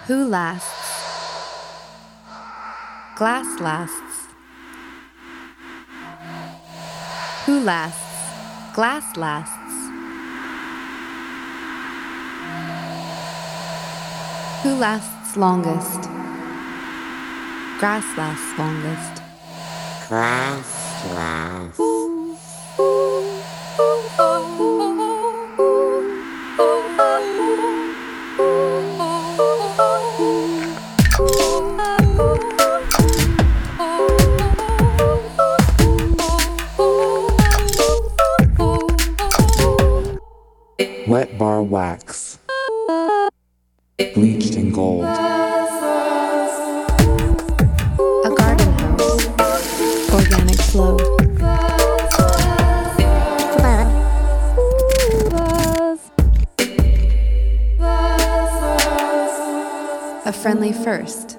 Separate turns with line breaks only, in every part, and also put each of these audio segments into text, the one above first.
Who lasts? Glass lasts. Who lasts? Glass lasts. Who lasts longest? Grass lasts longest.
Grass lasts.
Wet bar wax, bleached in gold.
A garden hose, organic flow. A friendly first.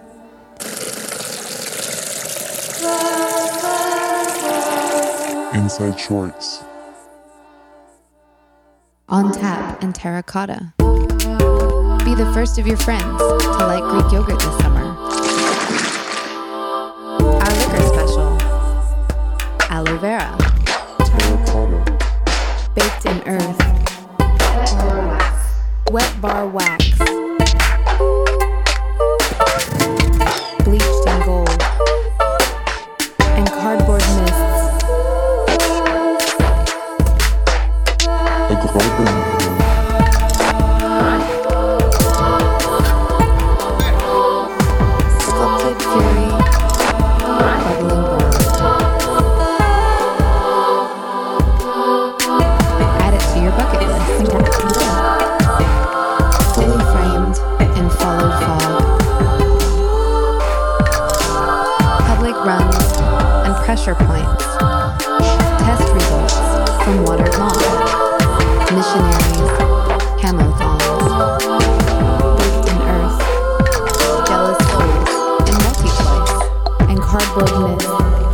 Inside shorts.
On tap and terracotta. Be the first of your friends to like Greek yogurt this summer. Our liquor special. Aloe vera.
Terracotta.
Baked in earth. Wet bar wax. Bleached in gold. And cardboard mists.
A garden hose.
Sculpted fury. Bubbling gold. Add it to your bucket list. Fully framed in followed fog. Public runs and pressure points. Test results from watered lawn. Missionaries, camo-thongs. Baked in earth. Jealous souls in multi-choice. And cardboard mist.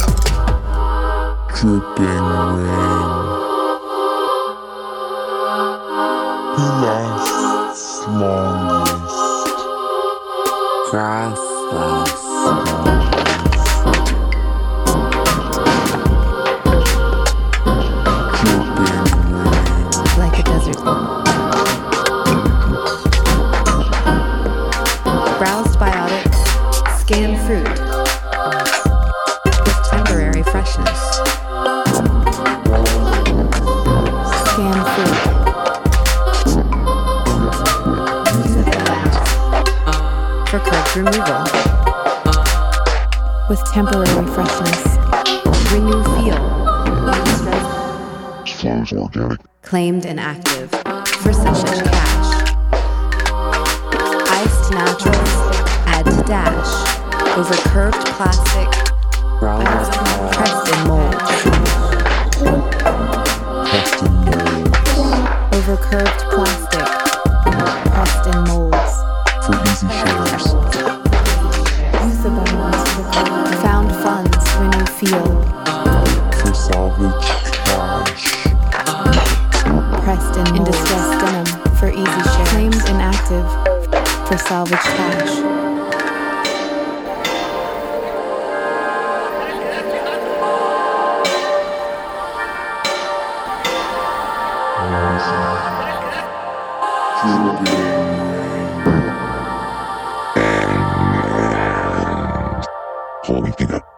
Dripping rain. Who lasts longest?
Grass lasts longest.
Dripping rain.
Like a desert moon. Browsed biotics, scan fruit with temporary freshness. Scan fruit. Use it for curb removal. With temporary freshness. Renew feel.
Flows organic.
Claimed and active for session cash. Iced naturals, add to dash. Over curved plastic, pressed in molds.
Pressed in mold.
Over curved plastic, pressed in molds.
For easy shares.
Found funds, renew feel.
For salvage cash.
Pressed in distressed denim for easy share. Claimed and active for salvage cash.
Holding thing up.